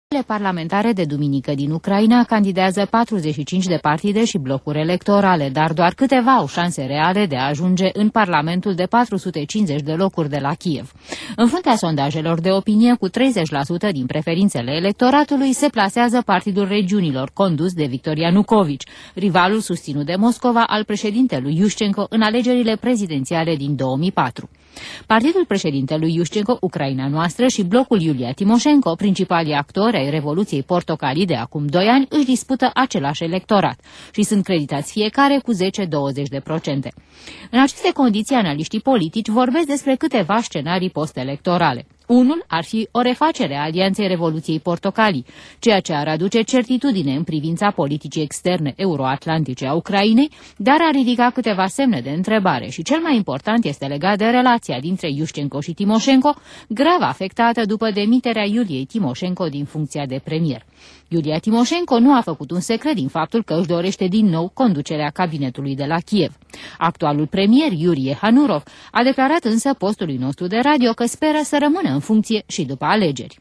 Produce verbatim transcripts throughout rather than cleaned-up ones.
Parlamentare de duminică din Ucraina candidează patruzeci și cinci de partide și blocuri electorale, dar doar câteva au șanse reale de a ajunge în Parlamentul de patru sute cincizeci de locuri de la Kiev. În fruntea sondajelor de opinie, cu treizeci la sută din preferințele electoratului, se plasează Partidul Regiunilor, condus de Viktor Ianukovici, rivalul susținut de Moscova al președintelui Iușcenko în alegerile prezidențiale din două mii patru. Partidul președintelui Iușcenko, Ucraina Noastră, și blocul Iulia Timoșenko, principalii actori ai Revoluției Portocalii de acum doi ani, își dispută același electorat și sunt creditați fiecare cu zece douăzeci de procente. În aceste condiții, analiștii politici vorbesc despre câteva scenarii postelectorale. Unul ar fi o refacere a alianței Revoluției Portocalii, ceea ce ar aduce certitudine în privința politicii externe euroatlantice a Ucrainei, dar ar ridica câteva semne de întrebare și cel mai important este legat de relația dintre Iușcenko și Timoșenko, grav afectată după demiterea Iuliei Timoșenko din funcția de premier. Iulia Timoșenko nu a făcut un secret din faptul că își dorește din nou conducerea cabinetului de la Kiev. Actualul premier, Iurie Hanurov, a declarat însă postului nostru de radio că speră să rămână în funcție și după alegeri.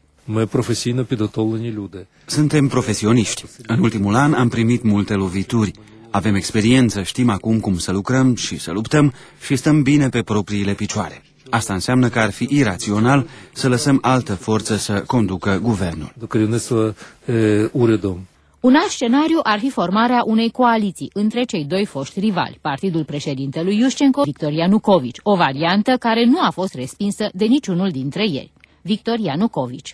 Suntem profesioniști. În ultimul an am primit multe lovituri. Avem experiență, știm acum cum să lucrăm și să luptăm și stăm bine pe propriile picioare. Asta înseamnă că ar fi irațional să lăsăm altă forță să conducă guvernul. Un alt scenariu ar fi formarea unei coaliții între cei doi foști rivali, partidul președintelui Iușcenko, Viktor Ianukovici, o variantă care nu a fost respinsă de niciunul dintre ei. Viktor Ianukovici.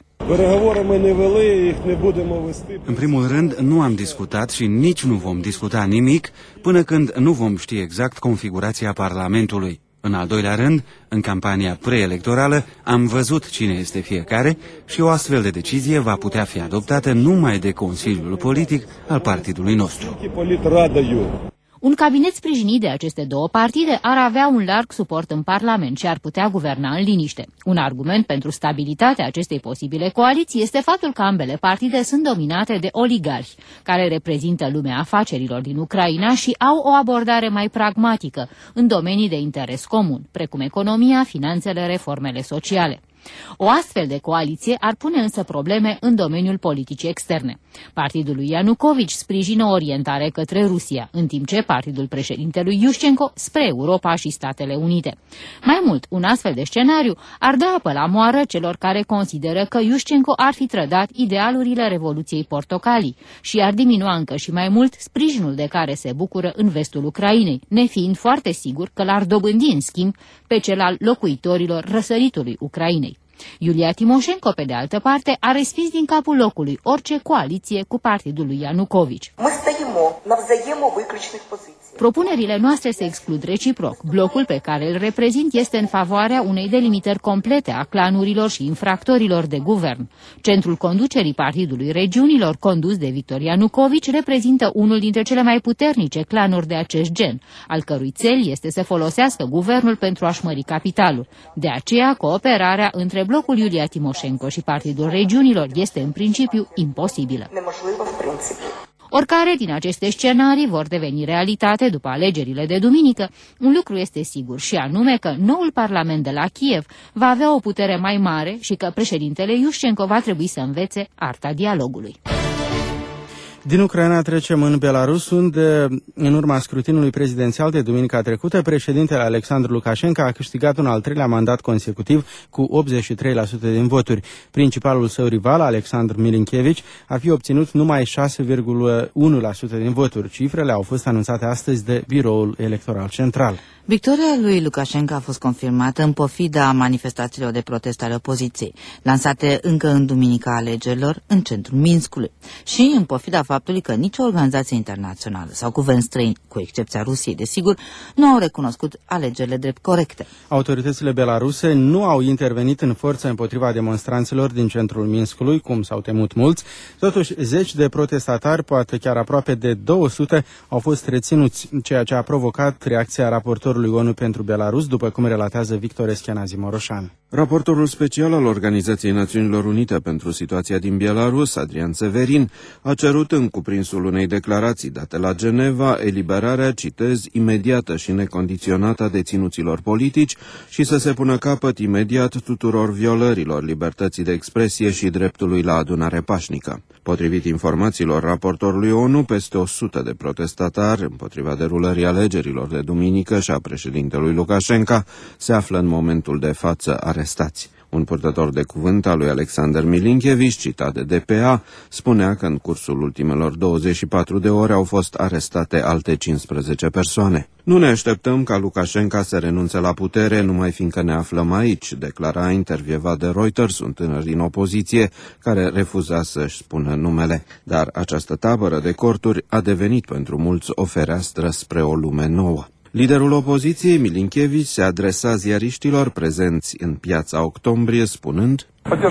În primul rând, nu am discutat și nici nu vom discuta nimic până când nu vom ști exact configurația Parlamentului. În al doilea rând, în campania preelectorală am văzut cine este fiecare și o astfel de decizie va putea fi adoptată numai de Consiliul Politic al partidului nostru. Un cabinet sprijinit de aceste două partide ar avea un larg suport în Parlament și ar putea guverna în liniște. Un argument pentru stabilitatea acestei posibile coaliții este faptul că ambele partide sunt dominate de oligarhi, care reprezintă lumea afacerilor din Ucraina și au o abordare mai pragmatică în domenii de interes comun, precum economia, finanțele, reformele sociale. O astfel de coaliție ar pune însă probleme în domeniul politicii externe. Partidul lui Ianukovici sprijină o orientare către Rusia, în timp ce partidul președintelui Iușcenko spre Europa și Statele Unite. Mai mult, un astfel de scenariu ar da apă la moară celor care consideră că Iușcenko ar fi trădat idealurile Revoluției Portocalii și ar diminua încă și mai mult sprijinul de care se bucură în vestul Ucrainei, nefiind foarte sigur că l-ar dobândi în schimb pe cel al locuitorilor răsăritului Ucrainei. Iulia Timoșenko, pe de altă parte, a respins din capul locului orice coaliție cu partidul lui Ianukovici. Propunerile noastre se exclud reciproc. Blocul pe care îl reprezint este în favoarea unei delimitări complete a clanurilor și infractorilor de guvern. Centrul conducerii Partidului Regiunilor, condus de Viktor Ianukovici, reprezintă unul dintre cele mai puternice clanuri de acest gen, al cărui țel este să folosească guvernul pentru a-și mări capitalul. De aceea, cooperarea între blocul Iulia Timoșenko și Partidul Regiunilor este în principiu imposibilă. Oricare din aceste scenarii vor deveni realitate după alegerile de duminică, un lucru este sigur și anume că noul Parlament de la Kiev va avea o putere mai mare și că președintele Iușcenko va trebui să învețe arta dialogului. Din Ucraina trecem în Belarus, unde, în urma scrutinului prezidențial de duminica trecută, președintele Alexandru Lukashenko a câștigat un al treilea mandat consecutiv cu optzeci și trei la sută din voturi. Principalul său rival, Alexandru Milinkevich, ar fi obținut numai șase virgulă unu la sută din voturi. Cifrele au fost anunțate astăzi de Biroul Electoral Central. Victoria lui Lukashenko a fost confirmată în pofida manifestațiilor de protest ale opoziției, lansate încă în duminica alegerilor în centrul Minskului, și în pofida faptului că nicio organizație internațională sau guvern străin, cu excepția Rusiei, desigur, nu au recunoscut alegerile drept corecte. Autoritățile belaruse nu au intervenit în forță împotriva demonstranților din centrul Minskului, cum s-au temut mulți. Totuși, zeci de protestatari, poate chiar aproape de două sute, au fost reținuți, ceea ce a provocat reacția raportorului O N U pentru Belarus, după cum relatează Victor Eschenazi Moroșan. Raportorul special al Organizației Națiunilor Unite pentru situația din Belarus, Adrian Severin, a cerut în cuprinsul unei declarații date la Geneva eliberarea, citez, imediată și necondiționată a deținuților politici și să se pună capăt imediat tuturor violărilor libertății de expresie și dreptului la adunare pașnică. Potrivit informațiilor raportorului ONU, peste o sută de protestatari împotriva derulării alegerilor de duminică și a președintelui Lukashenka se află în momentul de față arestați. Un purtător de cuvânt al lui Alexander Milinkevici, citat de D P A, spunea că în cursul ultimelor douăzeci și patru de ore au fost arestate alte cincisprezece persoane. Nu ne așteptăm ca Lukashenka să renunțe la putere, numai fiindcă ne aflăm aici, declara intervievat de Reuters un tânăr din opoziție care refuza să-și spună numele. Dar această tabără de corturi a devenit pentru mulți o fereastră spre o lume nouă. Liderul opoziției, Milinkevici, se adresa ziariștilor prezenți în Piața Octombrie, spunând: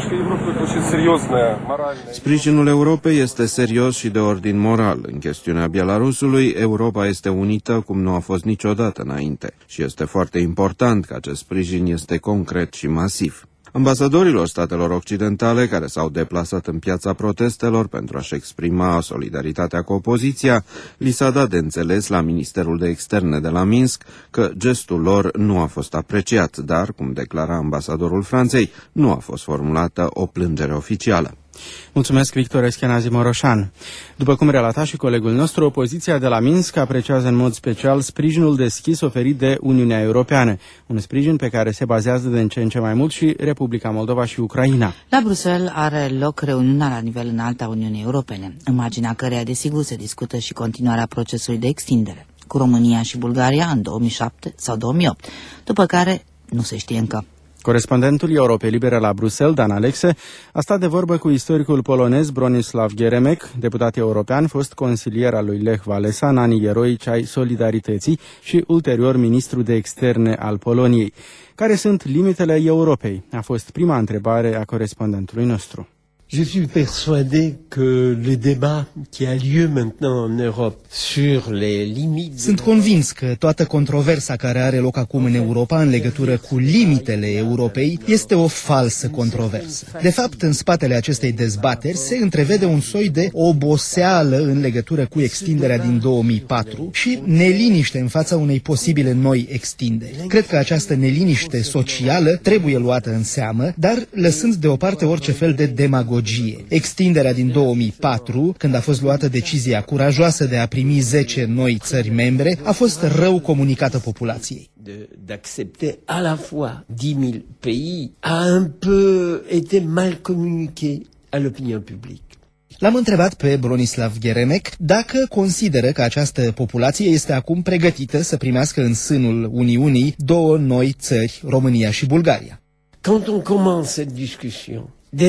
sprijinul Europei este serios și de ordin moral. În chestiunea Belarusului, Europa este unită cum nu a fost niciodată înainte și este foarte important că acest sprijin este concret și masiv. Ambasadorilor statelor occidentale care s-au deplasat în piața protestelor pentru a-și exprima solidaritatea cu opoziția, li s-a dat de înțeles la Ministerul de Externe de la Minsk că gestul lor nu a fost apreciat, dar, cum declara ambasadorul Franței, nu a fost formulată o plângere oficială. Mulțumesc, Victor Eschenazi Moroșan. După cum relata și colegul nostru, opoziția de la Minsk apreciază în mod special sprijinul deschis oferit de Uniunea Europeană, un sprijin pe care se bazează de în ce în ce mai mult și Republica Moldova și Ucraina. La Bruxelles are loc reuniunea la nivel înalt a Uniunii Europene, în marginea căreia desigur se discută și continuarea procesului de extindere cu România și Bulgaria în două mii șapte sau două mii opt, după care nu se știe încă. Corespondentul Europei Libere la Bruxelles, Dan Alexe, a stat de vorbă cu istoricul polonez Bronislaw Geremek, deputat european, fost consilier al lui Lech Walesa în anii eroici ai Solidarității și ulterior ministru de externe al Poloniei. Care sunt limitele Europei? A fost prima întrebare a corespondentului nostru. Je suis persuadé que le débat qui a lieu maintenant en Europe sur les limites. Sunt convins că toată controversa care are loc acum în Europa în legătură cu limitele Europei este o falsă controversă. De fapt, în spatele acestei dezbateri se întrevede un soi de oboseală în legătură cu extinderea din două mii patru și neliniște în fața unei posibile noi extinderi. Cred că această neliniște socială trebuie luată în seamă, dar lăsând deoparte orice fel de demagogie. Extinderea din două mii patru, când a fost luată decizia curajoasă de a primi zece noi țări membre, a fost rău comunicată populației. D'accepter à la fois dix mille pays a un peu été mal communiqué à l'opinion publique. L-am întrebat pe Bronislaw Geremek dacă consideră că această populație este acum pregătită să primească în sânul Uniunii două noi țări, România și Bulgaria. Quand on commence cette discussion,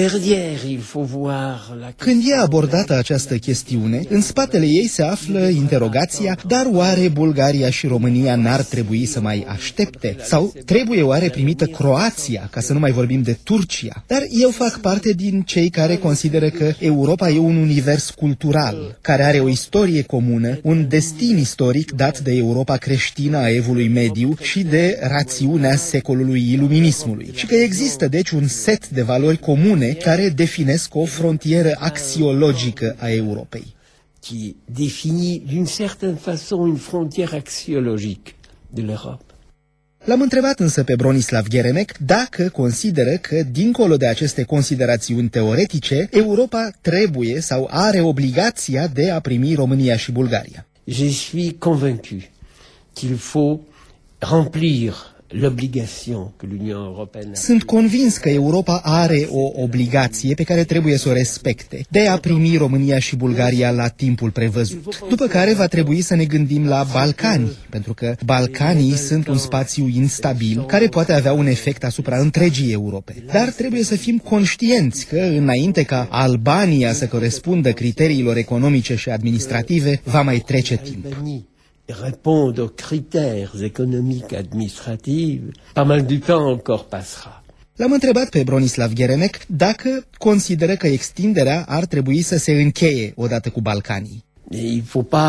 când e abordată această chestiune, în spatele ei se află interogația, dar oare Bulgaria și România n-ar trebui să mai aștepte? Sau trebuie oare primită Croația, ca să nu mai vorbim de Turcia? Dar eu fac parte din cei care consideră că Europa e un univers cultural, care are o istorie comună, un destin istoric dat de Europa creștină a Evului Mediu și de rațiunea secolului iluminismului. Și că există deci un set de valori comune care definesc o frontieră axiologică a Europei. Qui définit d'une certaine façon une frontière axiologique de l'Europe. L-am întrebat însă pe Bronislaw Geremek dacă consideră că, dincolo de aceste considerațiuni teoretice, Europa trebuie sau are obligația de a primi România și Bulgaria. Je suis convaincu qu'il faut remplir l'obligation que l'Union européenne a. Sunt convins că Europa are o obligație pe care trebuie să o respecte, de a primi România și Bulgaria la timpul prevăzut. După care va trebui să ne gândim la Balcani, pentru că Balcanii sunt un spațiu instabil care poate avea un efect asupra întregii Europe. Dar trebuie să fim conștienți că, înainte ca Albania să corespundă criteriilor economice și administrative, va mai trece timp. Répondre aux critères économiques administratifs, pas mal du temps encore passera. L-am întrebat pe Bronislaw Geremek dacă consideră că extinderea ar trebui să se încheie odată cu Balcanii. Il faut pas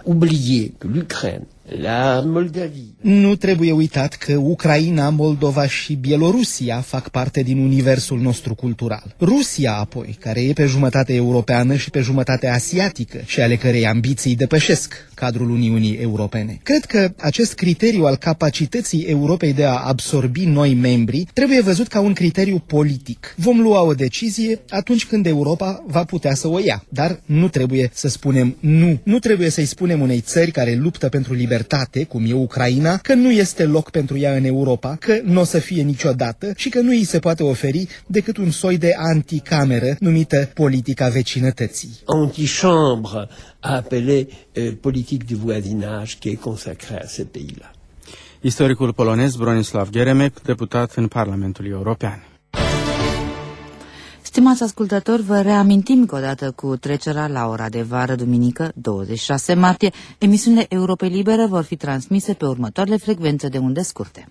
oublier que l'Ukraine, la Moldavie... Nu trebuie uitat că Ucraina, Moldova și Bielorusia fac parte din universul nostru cultural. Rusia, apoi, care e pe jumătate europeană și pe jumătate asiatică și ale cărei ambiții depășesc cadrul Uniunii Europene. Cred că acest criteriu al capacității Europei de a absorbi noi membri trebuie văzut ca un criteriu politic. Vom lua o decizie atunci când Europa va putea să o ia, dar nu trebuie să spunem nu. Nu trebuie să-i spunem unei țări care luptă pentru libertate, cum e Ucraina, că nu este loc pentru ea în Europa, că nu o să fie niciodată și că nu îi se poate oferi decât un soi de anticameră numită politica vecinătății. Antichambre a appelé euh, politique du voisinage qui est consacrée à ce pays-là. Istoricul polonez Bronislaw Geremek, deputat în Parlamentul European. Stimați ascultători, vă reamintim că odată cu trecerea la ora de vară, duminică, douăzeci și șase martie, emisiunile Europei Libere vor fi transmise pe următoarele frecvențe de unde scurte.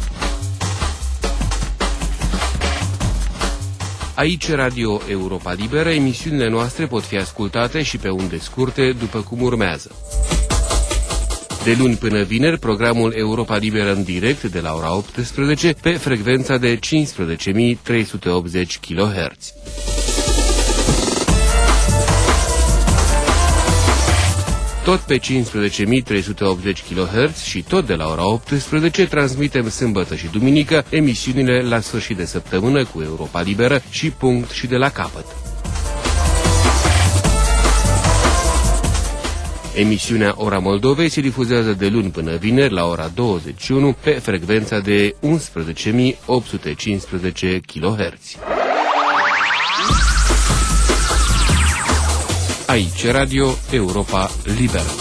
Aici Radio Europa Liberă, emisiunile noastre pot fi ascultate și pe unde scurte, după cum urmează. De luni până vineri, programul Europa Liberă în direct de la ora optsprezece pe frecvența de cincisprezece mii trei sute optzeci kilohertz. Tot pe cincisprezece mii trei sute optzeci kilohertz și tot de la ora optsprezece transmitem sâmbătă și duminică emisiunile La sfârșit de săptămână cu Europa Liberă și Punct și de la capăt. Emisiunea Ora Moldovei se difuzează de luni până vineri la ora douăzeci și unu pe frecvența de unsprezece mii opt sute cincisprezece kilohertz. Aici Radio Europa Liberă.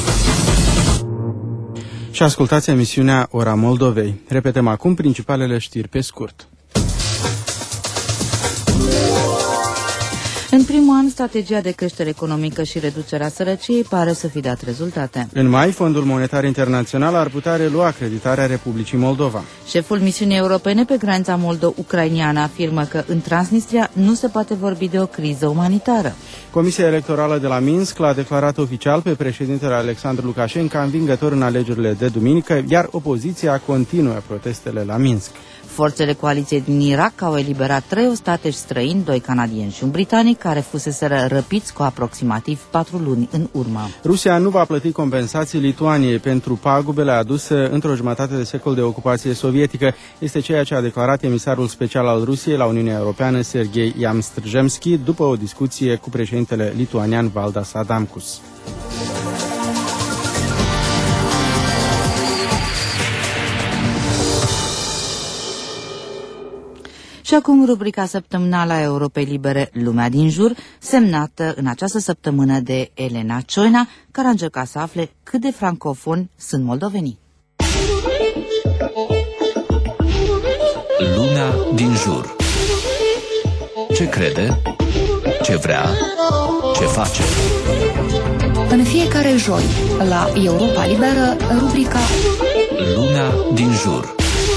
Și ascultați emisiunea Ora Moldovei. Repetăm acum principalele știri pe scurt. În primul an, strategia de creștere economică și reducerea sărăciei pare să fi dat rezultate. În mai, Fondul Monetar Internațional ar putea relua acreditarea Republicii Moldova. Șeful misiunii europene pe granița moldo-ucrainiană afirmă că în Transnistria nu se poate vorbi de o criză umanitară. Comisia Electorală de la Minsk l-a declarat oficial pe președintele Alexandru Lukashenko învingător în alegerile de duminică, iar opoziția continuă protestele la Minsk. Forțele coaliției din Irak au eliberat trei ostateci străini, doi canadieni și un britanic, care fuseseră răpiți cu aproximativ patru luni în urmă. Rusia nu va plăti compensații Lituaniei pentru pagubele aduse într-o jumătate de secol de ocupație sovietică. Este ceea ce a declarat emisarul special al Rusiei la Uniunea Europeană, Sergei Yamstrzemski, după o discuție cu președintele lituanian Valdas Adamkus. Și acum rubrica săptămânală a Europei Libere, Lumea din jur, semnată în această săptămână de Elena Cioina, care a încercat să afle cât de francofoni sunt moldovenii. Lumea din jur. Ce crede? Ce vrea? Ce face? În fiecare joi, la Europa Liberă, rubrica Lumea din jur.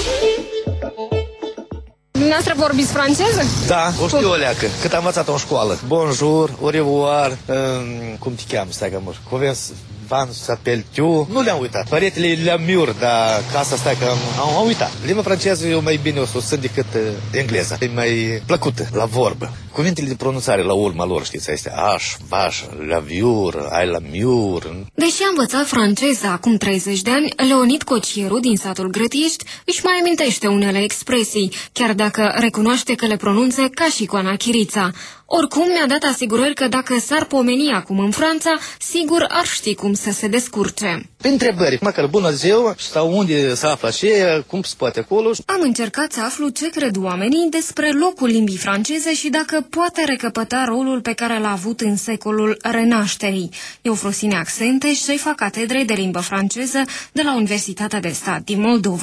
Dumneavoastră vorbiți franceză? Da, o știu o leacă, cât am învățat-o în școală. Bonjour, au revoir, um, cum te cheamă, stai că mă, Covens, Van s'appelle tu. Nu le-am uitat. Păretele le-am miur, dar casa stai că am, am, am uitat. Limba franceză eu mai bine o susțin decât uh, engleza. E mai plăcută la vorbă. Cuvintele de pronunțare la urma lor, știți, astea, aș, vaș, la viur, ai la miur. Deși a învățat franceză acum treizeci de ani, Leonid Cocieru din satul Grătiești își mai amintește unele expresii, chiar dacă recunoaște că le pronunță ca și Coana Chirița. Oricum, mi-a dat asigurări că dacă s-ar pomeni acum în Franța, sigur ar ști cum să se descurce. Pe întrebări, măcar bună ziua, sau unde se află aceea, cum se poate acolo. Am încercat să aflu ce cred oamenii despre locul limbii franceze și dacă poate recăpăta rolul pe care l-a avut în secolul Renașterii. Eufrosine Accente, șefa catedrei de limbă franceză de la Universitatea de Stat din Moldova.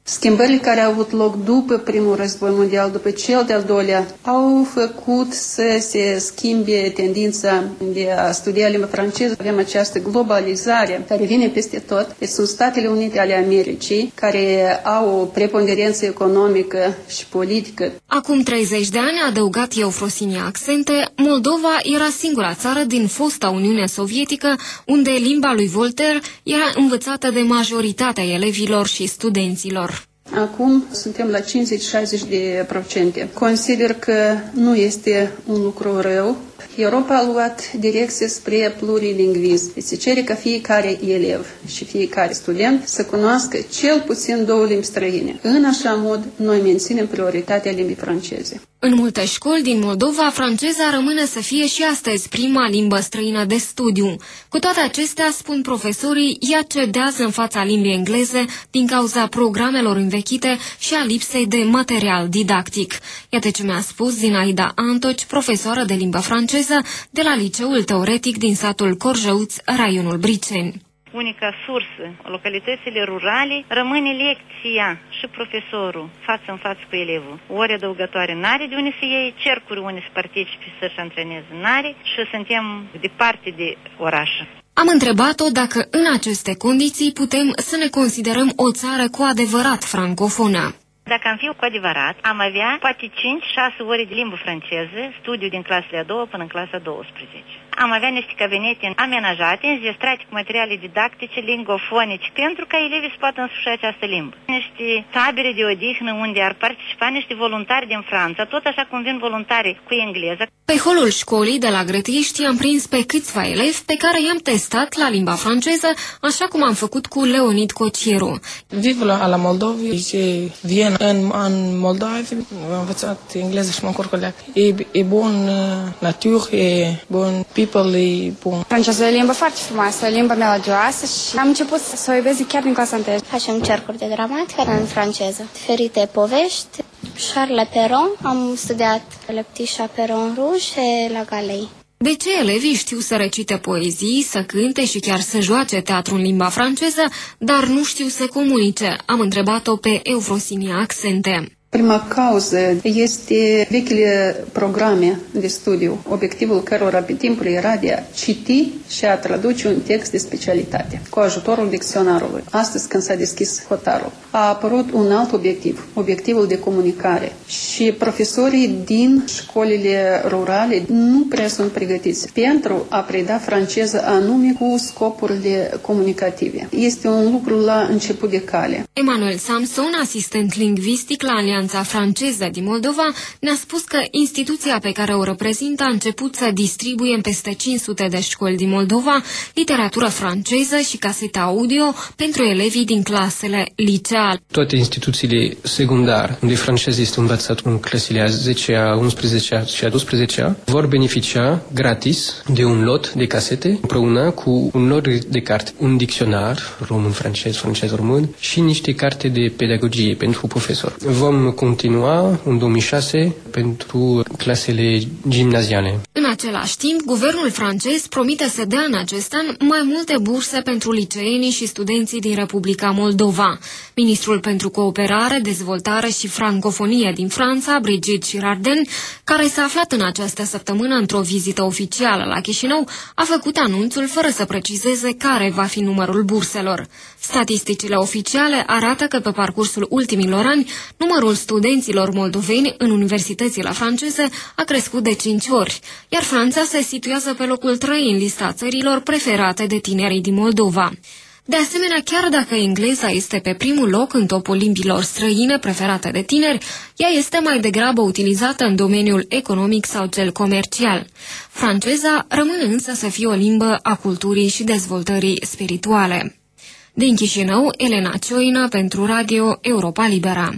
Schimbările care au avut loc după primul război mondial, după cel de-al doilea, au făcut să se schimbe tendința de a studia limba franceză. Avem această globalizare care vine peste tot. Deci sunt Statele Unite ale Americii care au o preponderență economică și politică. Acum treizeci de ani, a adăugat Eufrosinia Accente, Moldova era singura țară din fosta Uniune Sovietică unde limba lui Voltaire era învățată de majoritatea elevilor și studenților. Acum suntem la cincizeci șaizeci de procente. Consider că nu este un lucru rău. Europa a luat direcție spre plurilingvism. Se cere ca fiecare elev și fiecare student să cunoască cel puțin două limbi străine. În așa mod, noi menținem prioritatea limbii franceze. În multe școli din Moldova, franceza rămâne să fie și astăzi prima limbă străină de studiu. Cu toate acestea, spun profesorii, ea cedează în fața limbii engleze din cauza programelor învechite și a lipsei de material didactic. Iată ce mi-a spus Zinaida Antoci, profesoară de limbă franceză de la Liceul Teoretic din satul Corjăuț, raionul Briceni. Unica sursă, localitățile rurale, rămâne lecția și profesorul față în față cu elevul. Ori adăugătoare n-are de unde să iei, cercuri unde să participe, să-și antreneze n-are și suntem departe de oraș. Am întrebat-o dacă în aceste condiții putem să ne considerăm o țară cu adevărat francofonă. Dacă am fi cu adevărat, am avea poate cinci șase ore de limbă franceză, studiu din clasele a doua până în clasa a douăsprezecea. Am avea niște cabinete amenajate, înzestrate cu materiale didactice, lingofonice, pentru ca elevii să poată însuși această limbă. Niște tabere de odihnă unde ar participa niște voluntari din Franța, tot așa cum vin voluntari cu engleză. Pe holul școlii de la Grătiești am prins pe câțiva elevi pe care i-am testat la limba franceză, așa cum am făcut cu Leonid Cocieru. Viv la, la Moldova și vin în, în Moldova, am învățat engleză și mă încurc cu leac. E, e bun natură, e bun people, e bun. Franceză e limba foarte frumoasă, limba melodioasă și am început să o iubesc chiar din clasa întâi. Facem cercuri de gramatică în franceză, diferite povești. Charles Perron, am studiat Le Petit Chaperon Rouge la Galei. De ce elevii știu să recite poezii, să cânte și chiar să joace teatru în limba franceză, dar nu știu să comunice? Am întrebat-o pe Eufrosinia Accente. Prima cauză este vechile programe de studiu, obiectivul cărora pe timpul era de a citi și a traduce un text de specialitate, cu ajutorul dicționarului. Astăzi, când s-a deschis hotarul, a apărut un alt obiectiv, obiectivul de comunicare. Și profesorii din școlile rurale nu prea sunt pregătiți pentru a preda franceză anume cu scopurile comunicative. Este un lucru la început de cale. Emanuel Samson, asistent lingvistic la Alianța franceză din Moldova, ne-a spus că instituția pe care o reprezintă a început să distribuie în peste cinci sute de școli din Moldova literatură franceză și casete audio pentru elevii din clasele liceale. Toate instituțiile secundare unde franceză este învățat în clasele a zecea, a unsprezecea și a douăsprezecea vor beneficia gratis de un lot de casete împreună cu un lot de carte, un dicționar român-francez, francez-român și niște carte de pedagogie pentru profesor. Vom continua în două mii șase pentru clasele gimnaziale. În același timp, guvernul francez promite să dea în acest an mai multe burse pentru liceenii și studenții din Republica Moldova. Ministrul pentru Cooperare, Dezvoltare și Francofonie din Franța, Brigitte Girardin, care s-a aflat în această săptămână într-o vizită oficială la Chișinău, a făcut anunțul fără să precizeze care va fi numărul burselor. Statisticile oficiale arată că pe parcursul ultimilor ani, numărul studenților moldoveni în universitățile franceze a crescut de cinci ori, iar Franța se situează pe locul trei în lista țărilor preferate de tinerii din Moldova. De asemenea, chiar dacă engleza este pe primul loc în topul limbilor străine preferate de tineri, ea este mai degrabă utilizată în domeniul economic sau cel comercial. Franceza rămâne însă să fie o limbă a culturii și dezvoltării spirituale. Din Chișinău, Elena Cioina pentru Radio Europa Libera.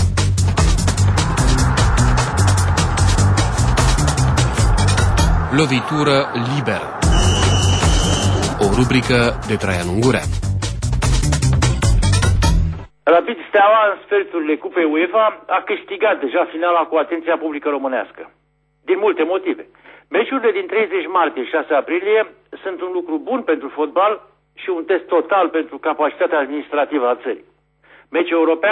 Lovitură liberă. O rubrică de Traian Ungurean. Rapid Steaua, în sferturile Cupei UEFA, a câștigat deja finala cu atenția publică românească. Din multe motive. Meciurile din treizeci martie și șase aprilie sunt un lucru bun pentru fotbal și un test total pentru capacitatea administrativă a țării. Meciul european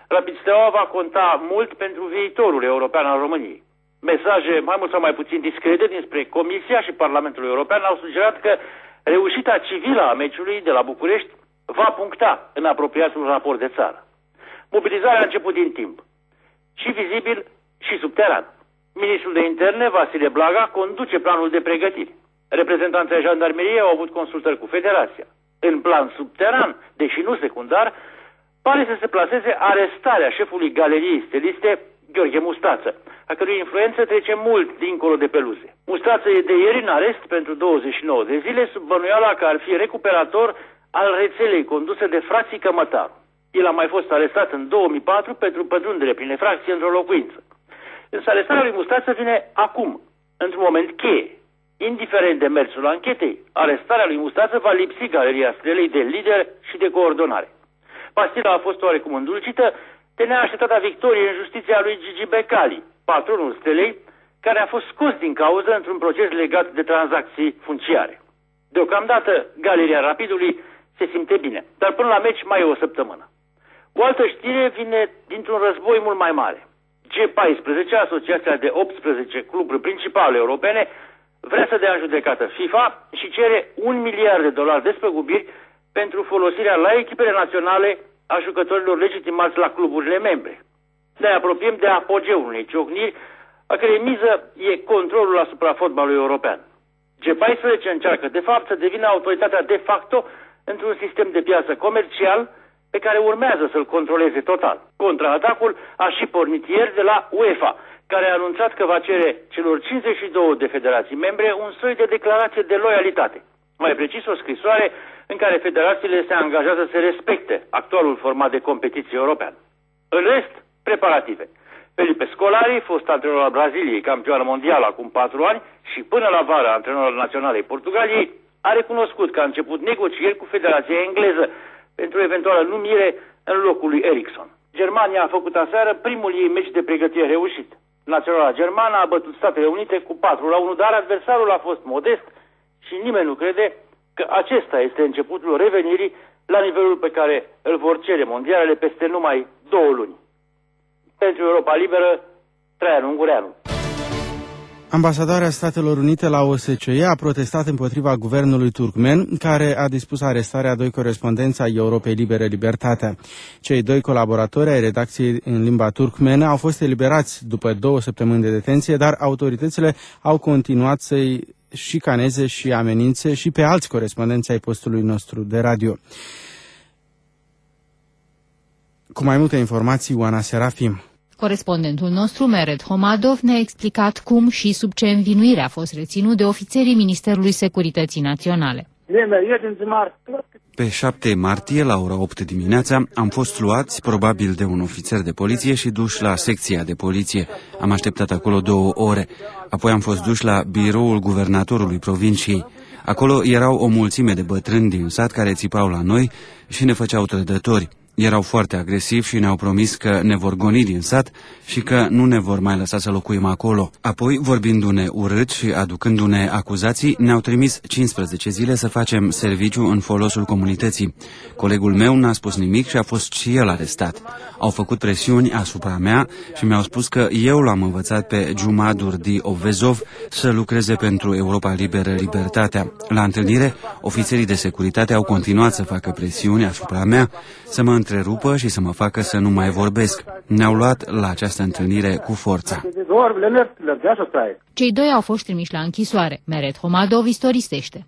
Rapid Steaua va conta mult pentru viitorul european al României. Mesaje mai mult sau mai puțin discrete dinspre Comisia și Parlamentul European au sugerat că reușita civilă a meciului de la București va puncta în apropiatul raport de țară. Mobilizarea a început din timp, și vizibil și subteran. Ministrul de Interne, Vasile Blaga, conduce planul de pregătire. Reprezentanții jandarmeriei au avut consultări cu Federația. În plan subteran, deși nu secundar, pare să se plaseze arestarea șefului galeriei stiliste, Gheorghe Mustață, a cărui influență trece mult dincolo de peluze. Mustață e de ieri în arest pentru douăzeci și nouă de zile sub bănuiala că ar fi recuperator al rețelei conduse de frații Cămătaru. El a mai fost arestat în două mii patru pentru pătrundere prin efracție într-o locuință. Însă arestarea lui Mustață vine acum, într-un moment cheie. Indiferent de mersul anchetei, arestarea lui Mustață va lipsi Galeria Stelei de lider și de coordonare. Pastila a fost oarecum îndulcită de neașteptata victorie în justiția lui Gigi Becali, patronul Stelei, care a fost scos din cauză într-un proces legat de tranzacții funciare. Deocamdată, Galeria Rapidului se simte bine, dar până la meci mai e o săptămână. O altă știre vine dintr-un război mult mai mare. G paisprezece, asociația de optsprezece cluburi principale europene, vrea să dea în judecată FIFA și cere un miliard de dolari despăgubiri pentru folosirea la echipele naționale a jucătorilor legitimați la cluburile membre. Ne apropiem de apogeul unei ciocniri, a cărei miză e controlul asupra fotbalului european. G paisprezece încearcă de fapt să devină autoritatea de facto într-un sistem de piață comercial pe care urmează să-l controleze total. Contraatacul a și pornit ieri de la UEFA, care a anunțat că va cere celor cincizeci și două de federații membre un soi de declarație de loialitate. Mai precis, o scrisoare în care federațiile se angajează să respecte actualul format de competiție european. În rest, preparative. Felipe Scolari, fost antrenor al Braziliei, campioană mondială acum patru ani și până la vară antrenor al naționalei Portugaliei, a recunoscut că a început negocieri cu Federația Engleză pentru eventuală numire în locul lui Eriksson. Germania a făcut aseară primul ei meci de pregătire reușit. Naționala germană a bătut Statele Unite cu patru la unu, dar adversarul a fost modest și nimeni nu crede că acesta este începutul revenirii la nivelul pe care îl vor cere mondialele peste numai două luni. Pentru Europa Liberă, Traian Ungureanu. Ambasadoarea Statelor Unite la O S C E a protestat împotriva guvernului turcmen, care a dispus arestarea a doi corespondenți ai Europei Libere Libertatea. Cei doi colaboratori ai redacției în limba turcmenă au fost eliberați după două săptămâni de detenție, dar autoritățile au continuat să-i șicaneze și amenințe și pe alți corespondenți ai postului nostru de radio. Cu mai multe informații, Oana Serafim. Corespondentul nostru, Meret Homadov, ne-a explicat cum și sub ce învinuire a fost reținut de ofițerii Ministerului Securității Naționale. Pe șapte martie, la ora opt dimineața, am fost luați, probabil de un ofițer de poliție, și duși la secția de poliție. Am așteptat acolo două ore. Apoi am fost duși la biroul guvernatorului provinciei. Acolo erau o mulțime de bătrâni din sat care țipau la noi și ne făceau trădători. Erau foarte agresivi și ne-au promis că ne vor goni din sat și că nu ne vor mai lăsa să locuim acolo. Apoi, vorbindu-ne urât și aducându-ne acuzații, ne-au trimis cincisprezece zile să facem serviciu în folosul comunității. Colegul meu n-a spus nimic și a fost și el arestat. Au făcut presiuni asupra mea și mi-au spus că eu l-am învățat pe Juma Durdi Obvezov să lucreze pentru Europa Liberă Libertatea. La întâlnire, ofițerii de securitate au continuat să facă presiuni asupra mea, să mă întrerupă și să mă facă să nu mai vorbesc. Ne-au luat la această întâlnire cu forța. Cei doi au fost trimiși la închisoare. Meret Homadov istorisește.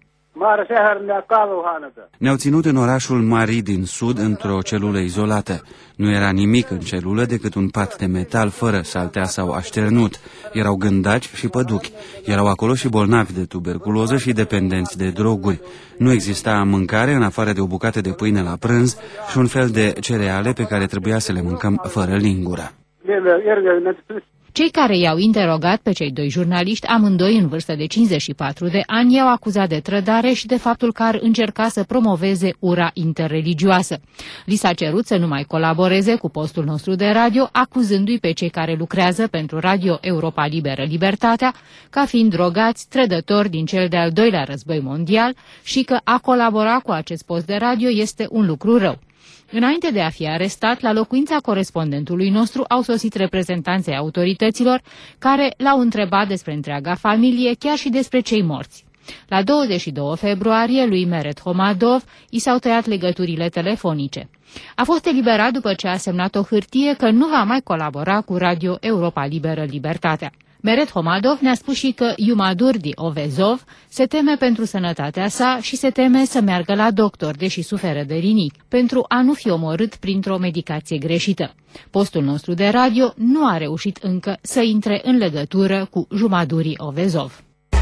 Ne-au ținut în orașul Mari din sud, într-o celulă izolată. Nu era nimic în celulă decât un pat de metal fără saltea sau așternut. Erau gândaci și păduchi. Erau acolo și bolnavi de tuberculoză și dependenți de droguri. Nu exista mâncare în afară de o bucată de pâine la prânz și un fel de cereale pe care trebuia să le mâncăm fără lingură. Cei care i-au interogat pe cei doi jurnaliști, amândoi în vârstă de cincizeci și patru de ani, i-au acuzat de trădare și de faptul că ar încerca să promoveze ura interreligioasă. Li s-a cerut să nu mai colaboreze cu postul nostru de radio, acuzându-i pe cei care lucrează pentru Radio Europa Liberă Libertatea ca fiind drogați, trădători din cel de-al doilea război mondial și că a colabora cu acest post de radio este un lucru rău. Înainte de a fi arestat, la locuința corespondentului nostru au sosit reprezentanții autorităților care l-au întrebat despre întreaga familie, chiar și despre cei morți. La douăzeci și doi februarie, lui Meret Homadov i s-au tăiat legăturile telefonice. A fost eliberat după ce a semnat o hârtie că nu va mai colabora cu Radio Europa Liberă Libertatea. Meret Homadov ne-a spus și că Iumadurdi Ovezov se teme pentru sănătatea sa și se teme să meargă la doctor, deși suferă de rinichi, pentru a nu fi omorât printr-o medicație greșită. Postul nostru de radio nu a reușit încă să intre în legătură cu Jumaduri Ovezov.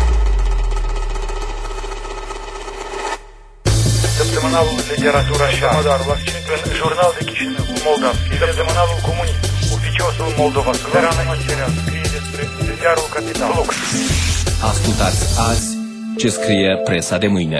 Săptămânalul Literatura și Adarul Accent în Jurnal de Chișinău, Moldavski, Săptămânalul Comunii, Oficiosul Moldova, Sărană Material, scrie despre ziarul Capital. Ascultați azi ce scrie presa de mâine.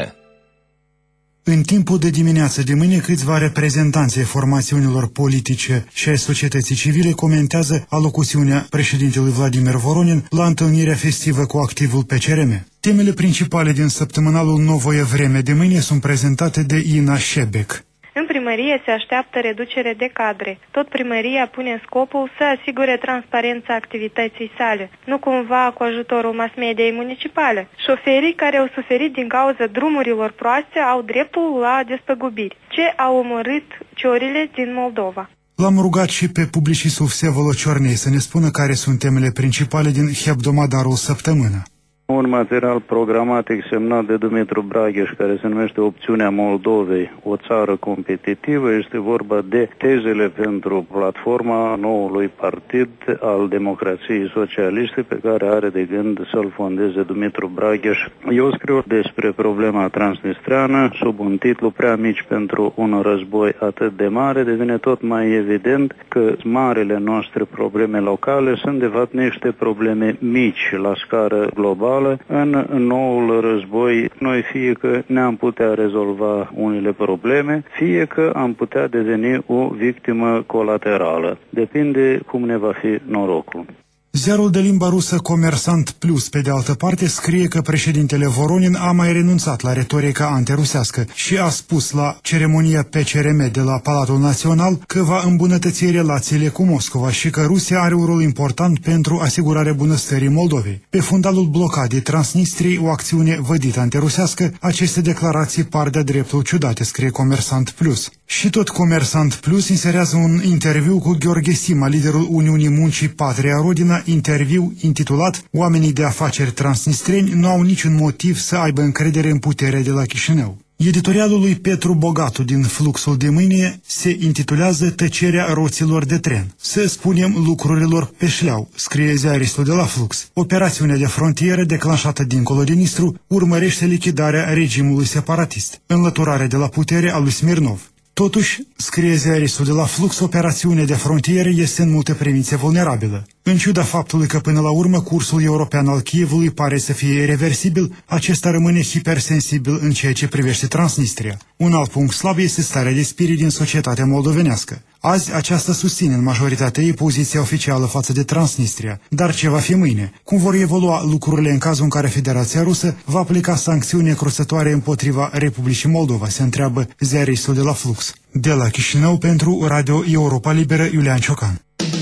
În timpul de dimineață de mâine, câțiva reprezentanți ai formațiunilor politice și ai societății civile comentează alocuțiunea președintelui Vladimir Voronin la întâlnirea festivă cu activul P C R M. Temele principale din săptămânalul Novoie Vreme de mâine sunt prezentate de Ina Șebec. În primărie se așteaptă reducere de cadre. Tot primăria pune scopul să asigure transparența activității sale, nu cumva cu ajutorul mass-mediei municipale. Șoferii care au suferit din cauza drumurilor proaste au dreptul la despăgubiri, ce au omorât ciorile din Moldova. L-am rugat și pe publicistul Vsevolo Ciornei să ne spună care sunt temele principale din hebdomadarul Săptămână. Un material programatic semnat de Dumitru Bragheș, care se numește Opțiunea Moldovei, o țară competitivă. Este vorba de tezele pentru platforma noului partid al democrației socialiste pe care are de gând să-l fondeze Dumitru Bragheș. Eu scriu despre problema transnistreană sub un titlu Prea mici pentru un război atât de mare. Devine tot mai evident că marele noastre probleme locale sunt de fapt niște probleme mici la scară globală. În noul război, noi fie că ne-am putea rezolva unele probleme, fie că am putea deveni o victimă colaterală. Depinde cum ne va fi norocul. Ziarul de limba rusă Comersant Plus, pe de altă parte, scrie că președintele Voronin a mai renunțat la retorica antirusească și a spus la ceremonia P C R M de la Palatul Național că va îmbunătăți relațiile cu Moscova și că Rusia are un rol important pentru asigurarea bunăstării Moldovei. Pe fundalul blocadei Transnistriei, o acțiune vădită antirusească, aceste declarații par de-a dreptul ciudate, scrie Comersant Plus. Și tot Comersant Plus inserează un interviu cu Gheorghe Sima, liderul Uniunii Muncii Patria Rodina, interviu intitulat Oamenii de afaceri transnistreni nu au niciun motiv să aibă încredere în puterea de la Chișinău. Editorialul lui Petru Bogatu din Fluxul de mâine se intitulează Tăcerea roților de tren. Să spunem lucrurilor pe șleau, scrie ziaristul de la Flux. Operațiunea de frontieră declanșată dincolo de Nistru urmărește lichidarea regimului separatist, înlăturarea de la putere a lui Smirnov. Totuși, scrie ziaristul de la Flux, operațiunea de frontieră este în multe privințe vulnerabilă. În ciuda faptului că până la urmă cursul european al Kievului pare să fie irreversibil, acesta rămâne hipersensibil în ceea ce privește Transnistria. Un alt punct slab este starea de spirit din societatea moldovenească. Azi aceasta susține în majoritatea ei poziția oficială față de Transnistria. Dar ce va fi mâine? Cum vor evolua lucrurile în cazul în care Federația Rusă va aplica sancțiuni necrusătoare împotriva Republicii Moldova, se întreabă ziaristul de la Flux. De la Chișinău pentru Radio Europa Liberă, Iulian Ciocan.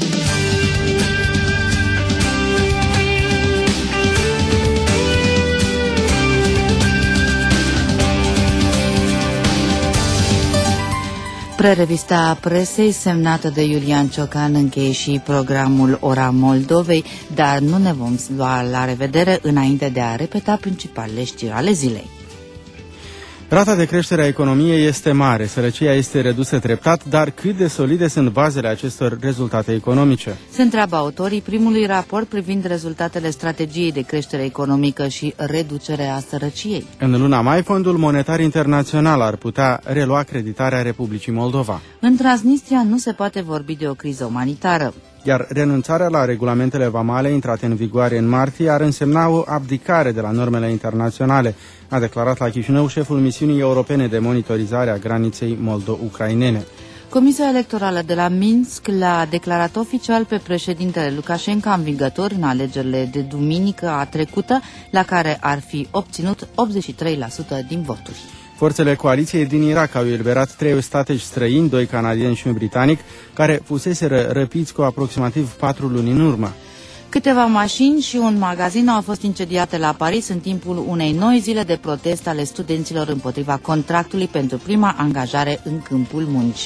Prerevista presei semnată de Iulian Ciocan încheie și programul Ora Moldovei, dar nu ne vom lua la revedere înainte de a repeta principalele știri ale zilei. Rata de creștere a economiei este mare, sărăcia este redusă treptat, dar cât de solide sunt bazele acestor rezultate economice? Se întreabă autorii primului raport privind rezultatele strategiei de creștere economică și reducere a sărăciei. În luna mai, Fondul Monetar Internațional ar putea relua creditarea Republicii Moldova. În Transnistria nu se poate vorbi de o criză umanitară. Iar renunțarea la regulamentele vamale intrate în vigoare în martie ar însemna o abdicare de la normele internaționale, a declarat la Chișinău șeful misiunii europene de monitorizare a graniței moldo-ucrainene. Comisia electorală de la Minsk l-a declarat oficial pe președintele Lukashenko învingător în alegerile de duminică a trecută, la care ar fi obținut optzeci și trei la sută din voturi. Forțele coaliției din Irak au eliberat trei ostateci străini, doi canadieni și un britanic, care fuseseră răpiți cu aproximativ patru luni în urmă. Câteva mașini și un magazin au fost incendiate la Paris în timpul unei noi zile de protest ale studenților împotriva contractului pentru prima angajare în câmpul muncii.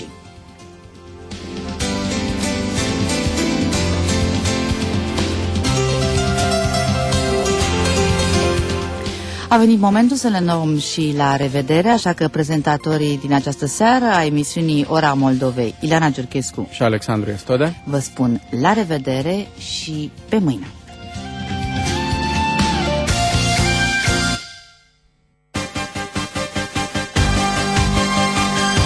A venit momentul să le luăm și la revedere, așa că prezentatorii din această seară a emisiunii Ora Moldovei, Ileana Giurchescu și Alexandru Estode, vă spun la revedere și pe mâine.